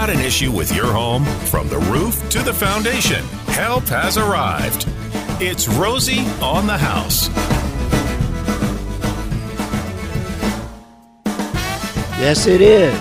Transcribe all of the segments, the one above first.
got an issue with your home? From the roof to the foundation, help has arrived. It's Rosie on the House. Yes, it is.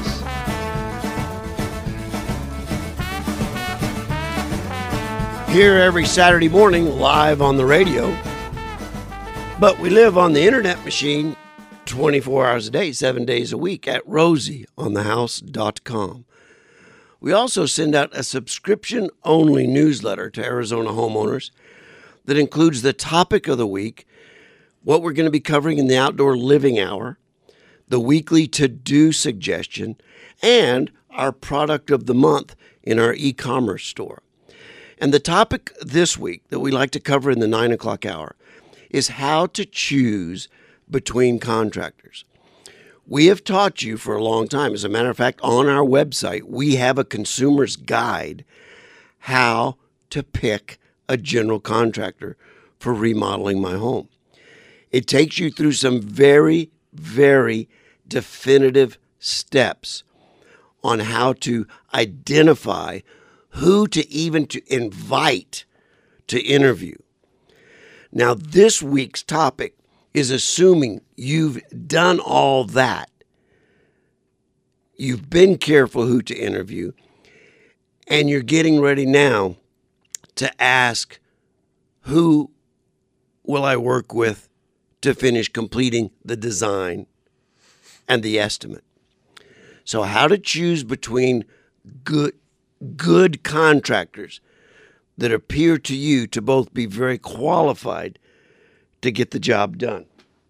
Here every Saturday morning, live on the radio. But we live on the internet machine 24 hours a day, 7 days a week at rosieonthehouse.com. We also send out a subscription-only newsletter to Arizona homeowners that includes the topic of the week, what we're going to be covering in the Outdoor Living Hour, the weekly to-do suggestion, and our product of the month in our e-commerce store. And the topic this week that we like to cover in the 9 o'clock hour is how to choose between contractors. We have taught you for a long time. As a matter of fact, on our website, we have a consumer's guide how to pick a general contractor for remodeling my home. It takes you through some very, very definitive steps on how to identify who to invite to interview. Now, this week's topic is assuming you've done all that. You've been careful who to interview, and you're getting ready now to ask, who will I work with to finish completing the design and the estimate? So how to choose between good contractors that appear to you to both be very qualified to get the job done.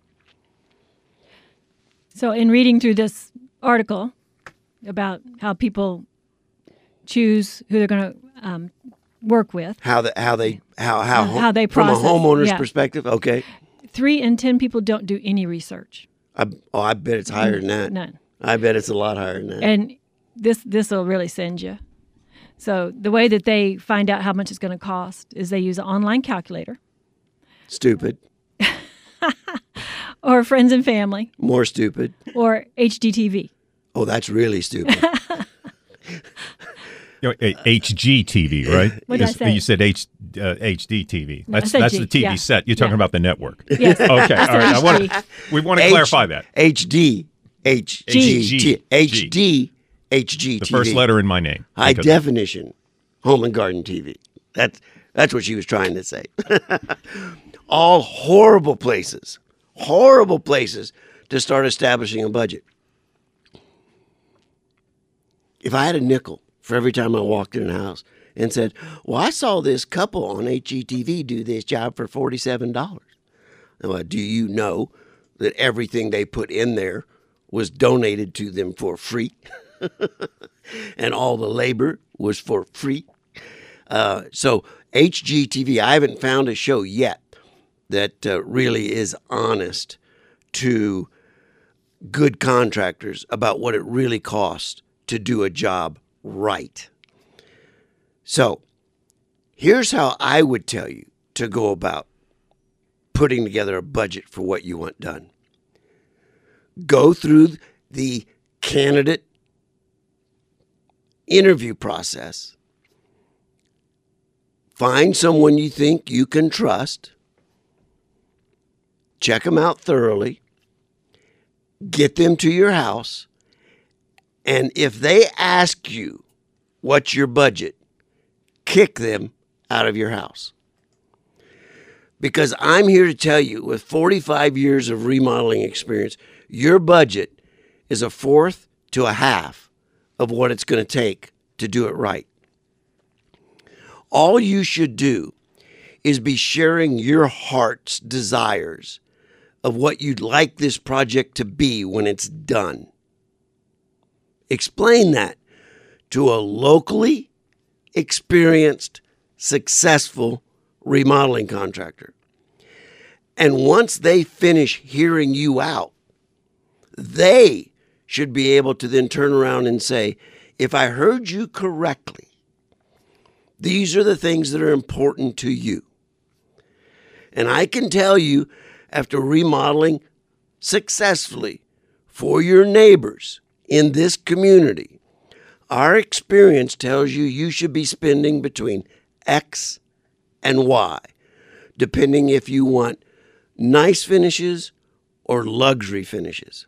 So in reading through this article about how people choose who they're going to work with, how they process, from a homeowner's yeah. perspective, okay. 3 in 10 people don't do any research. I bet it's higher than that. None. I bet it's a lot higher than that. And this will really send you. So the way that they find out how much it's going to cost is they use an online calculator. Stupid. Or friends and family. More stupid. Or HDTV. Oh, that's really stupid. HGTV, right? What did I say? You said HDTV. No, That's G, the TV yeah. set. You're talking Yeah. about the network. Yes. Okay. All right. HD. We want to clarify that. HGTV. The first letter in my name. High definition home and garden TV. That's what she was trying to say. All horrible places to start establishing a budget. If I had a nickel for every time I walked in a house and said, well, I saw this couple on HGTV do this job for $47. Well, do you know that everything they put in there was donated to them for free? And all the labor was for free. So HGTV, I haven't found a show yet that really is honest to good contractors about what it really costs to do a job right. So here's how I would tell you to go about putting together a budget for what you want done. Go through the candidate interview process. Find someone you think you can trust. Check them out thoroughly. Get them to your house. And if they ask you what's your budget, kick them out of your house. Because I'm here to tell you, with 45 years of remodeling experience, your budget is a fourth to a half of what it's going to take to do it right. All you should do is be sharing your heart's desires of what you'd like this project to be when it's done. Explain that to a locally experienced, successful remodeling contractor. And once they finish hearing you out, they should be able to then turn around and say, if I heard you correctly, these are the things that are important to you. And I can tell you, after remodeling successfully for your neighbors in this community, our experience tells you should be spending between X and Y, depending if you want nice finishes or luxury finishes.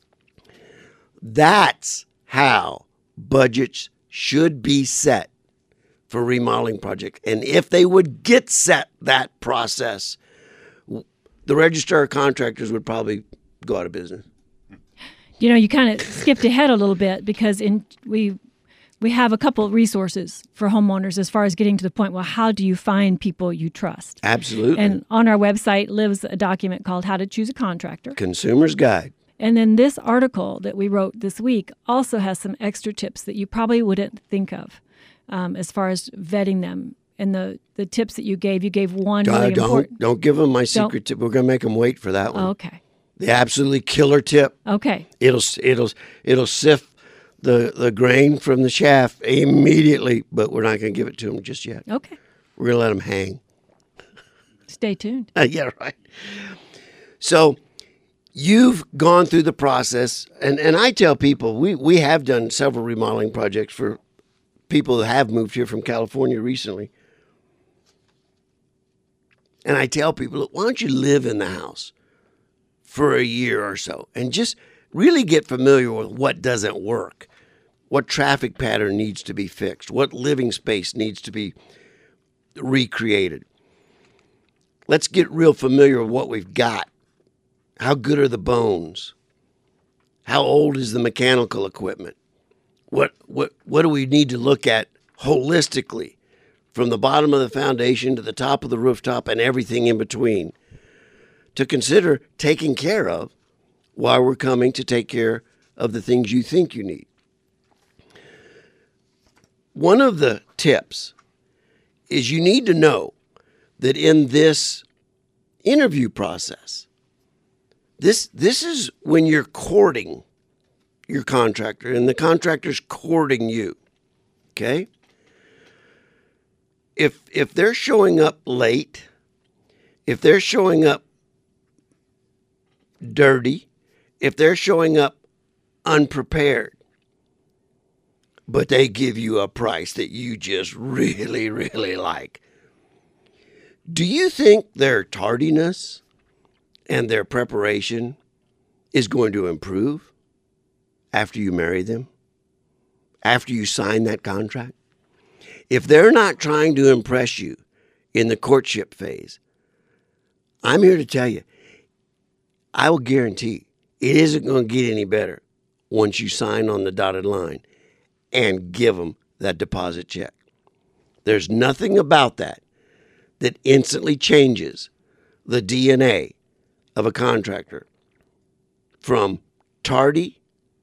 That's how budgets should be set for remodeling projects. And if they would get set that process, the registrar of contractors would probably go out of business. You know, you kind of skipped ahead a little bit because we have a couple of resources for homeowners as far as getting to the point, well, how do you find people you trust? Absolutely. And on our website lives a document called How to Choose a Contractor. Consumer's Guide. And then this article that we wrote this week also has some extra tips that you probably wouldn't think of as far as vetting them. And the tips that you gave one really important. Don't give them my secret tip. We're going to make them wait for that one. Okay. The absolutely killer tip. Okay. It'll sift the grain from the chaff immediately, but we're not going to give it to them just yet. Okay. We're going to let them hang. Stay tuned. Yeah, right. So you've gone through the process, and I tell people we have done several remodeling projects for people who have moved here from California recently. And I tell people, look, why don't you live in the house for a year or so and just really get familiar with what doesn't work, what traffic pattern needs to be fixed, what living space needs to be recreated. Let's get real familiar with what we've got. How good are the bones? How old is the mechanical equipment? What do we need to look at holistically from the bottom of the foundation to the top of the rooftop and everything in between to consider taking care of while we're coming to take care of the things you think you need. One of the tips is you need to know that in this interview process, this is when you're courting your contractor and the contractor's courting you, okay? If they're showing up late, if they're showing up dirty, if they're showing up unprepared, but they give you a price that you just really, really like, do you think their tardiness and their preparation is going to improve after you marry them? After you sign that contract? If they're not trying to impress you in the courtship phase, I'm here to tell you, I will guarantee it isn't going to get any better once you sign on the dotted line and give them that deposit check. There's nothing about that instantly changes the DNA of a contractor from tardy,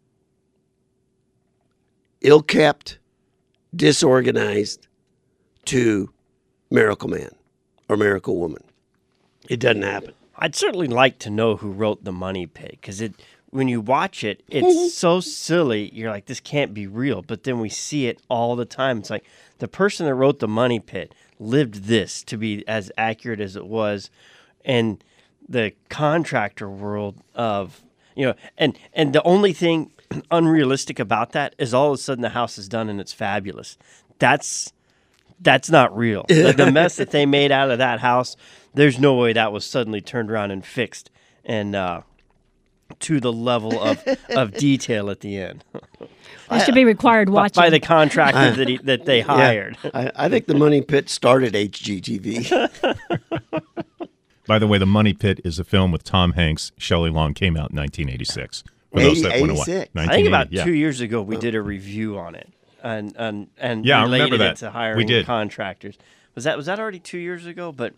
ill-kept, disorganized to miracle man or miracle woman. It doesn't happen. I'd certainly like to know who wrote The Money Pit, because when you watch it, it's so silly. You're like, this can't be real. But then we see it all the time. It's like the person that wrote The Money Pit lived this to be as accurate as it was. And the contractor world of, and the only thing unrealistic about that is all of a sudden the house is done and it's fabulous. That's not real. The mess that they made out of that house, there's no way that was suddenly turned around and fixed and to the level of detail at the end. That should be required watching. By the contractor that they hired. Yeah, I think The Money Pit started HGTV. By the way, The Money Pit is a film with Tom Hanks. Shelley Long came out in 1986. For those that want to watch. I think about 2 years ago we did a review on it and yeah, related it to hiring contractors. Was that already 2 years ago? But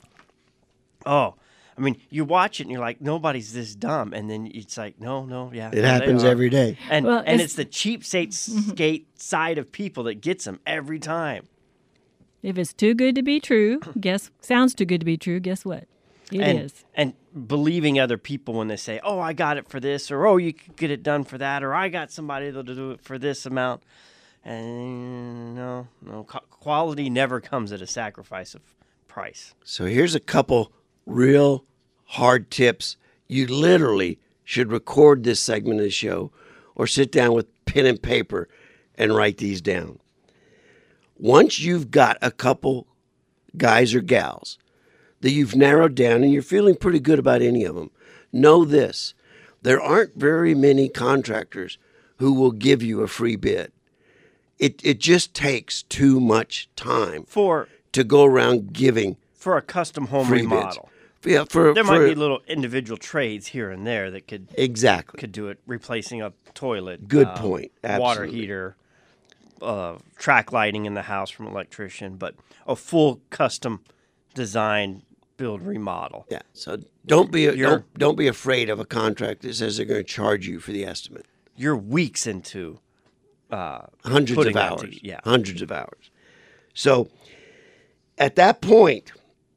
I mean, you watch it and you're like, nobody's this dumb, and then it's like, no, yeah, it happens every day, and it's the cheapskate side of people that gets them every time. If it's too good to be true, sounds too good to be true. Guess what? It is. And believing other people when they say, "Oh, I got it for this," or "Oh, you could get it done for that," or "I got somebody that'll do it for this amount." And no, quality never comes at a sacrifice of price. So here's a couple real hard tips. You literally should record this segment of the show or sit down with pen and paper and write these down. Once you've got a couple guys or gals that you've narrowed down and you're feeling pretty good about any of them, know this: there aren't very many contractors who will give you a free bid. It just takes too much time to go around giving for a custom home free remodel. bids. There might be little individual trades here and there that could do it, replacing a toilet. Good point. Water Absolutely. heater, track lighting in the house from an electrician, but a full custom design build remodel. Yeah. So don't be afraid of a contract that says they're going to charge you for the estimate. You're weeks into Hundreds putting of that hours. yeah. Hundreds of hours. So at that point,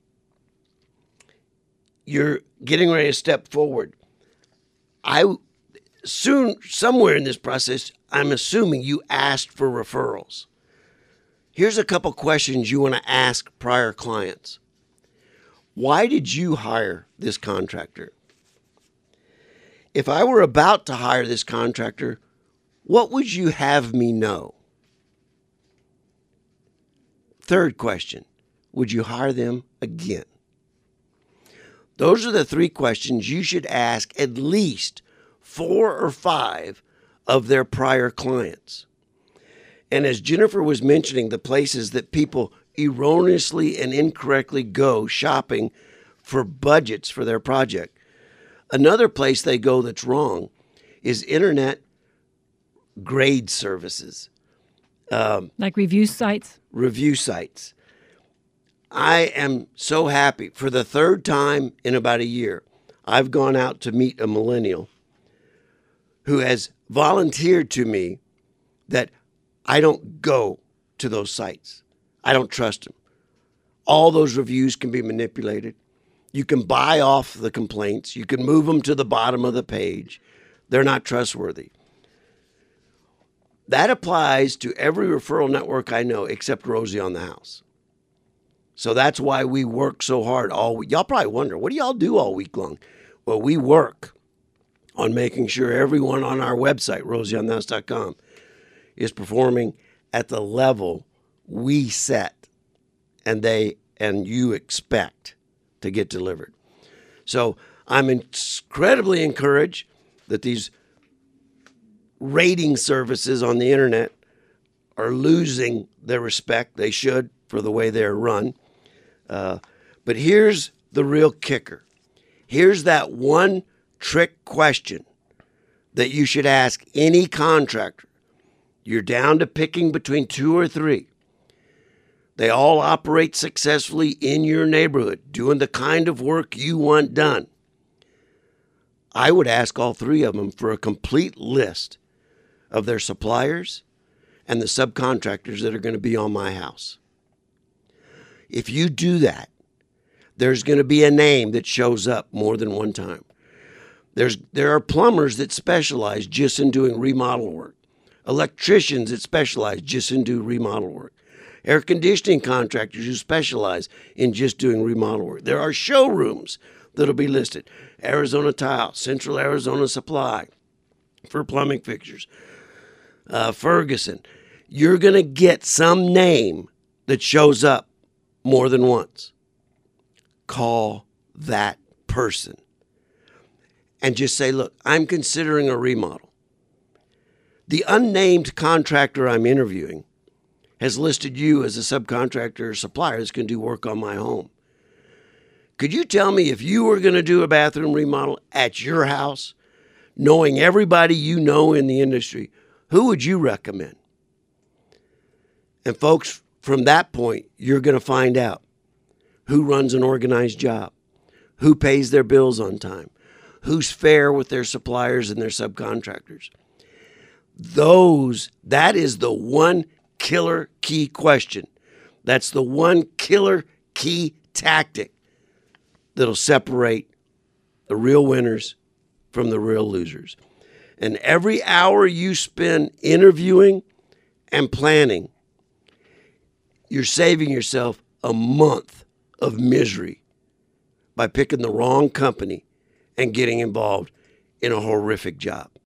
you're getting ready to step forward. Somewhere in this process, I'm assuming you asked for referrals. Here's a couple questions you want to ask prior clients. Why did you hire this contractor? If I were about to hire this contractor, what would you have me know? Third question, would you hire them again? Those are the three questions you should ask at least 4 or 5 of their prior clients. And as Jennifer was mentioning, the places that people erroneously and incorrectly go shopping for budgets for their project, another place they go that's wrong is internet grade services. Like review sites? Review sites. I am so happy. For the third time in about a year, I've gone out to meet a millennial who has volunteered to me that I don't go to those sites. I don't trust them. All those reviews can be manipulated. You can buy off the complaints. You can move them to the bottom of the page. They're not trustworthy. That applies to every referral network I know except Rosie on the House. So that's why we work so hard all week. Y'all probably wonder, what do y'all do all week long? Well, we work on making sure everyone on our website, rosieonthehouse.com, is performing at the level we set and you expect to get delivered. So I'm incredibly encouraged that these rating services on the internet are losing their respect. They should, for the way they're run. But here's the real kicker. Here's that one trick question that you should ask any contractor. You're down to picking between 2 or 3. They all operate successfully in your neighborhood, doing the kind of work you want done. I would ask all 3 of them for a complete list of their suppliers and the subcontractors that are going to be on my house. If you do that, there's going to be a name that shows up more than one time. There are plumbers that specialize just in doing remodel work, electricians that specialize just in doing remodel work, air conditioning contractors who specialize in just doing remodel work. There are showrooms that'll be listed: Arizona Tile, Central Arizona Supply for plumbing fixtures, Ferguson. You're going to get some name that shows up more than once. Call that person and just say, look, I'm considering a remodel. The unnamed contractor I'm interviewing has listed you as a subcontractor or supplier that's going to do work on my home. Could you tell me, if you were going to do a bathroom remodel at your house, knowing everybody you know in the industry, who would you recommend? And folks, from that point, you're going to find out who runs an organized job, who pays their bills on time, who's fair with their suppliers and their subcontractors. That is the one killer key question. That's the one killer key tactic that'll separate the real winners from the real losers. And every hour you spend interviewing and planning, you're saving yourself a month of misery by picking the wrong company and getting involved in a horrific job.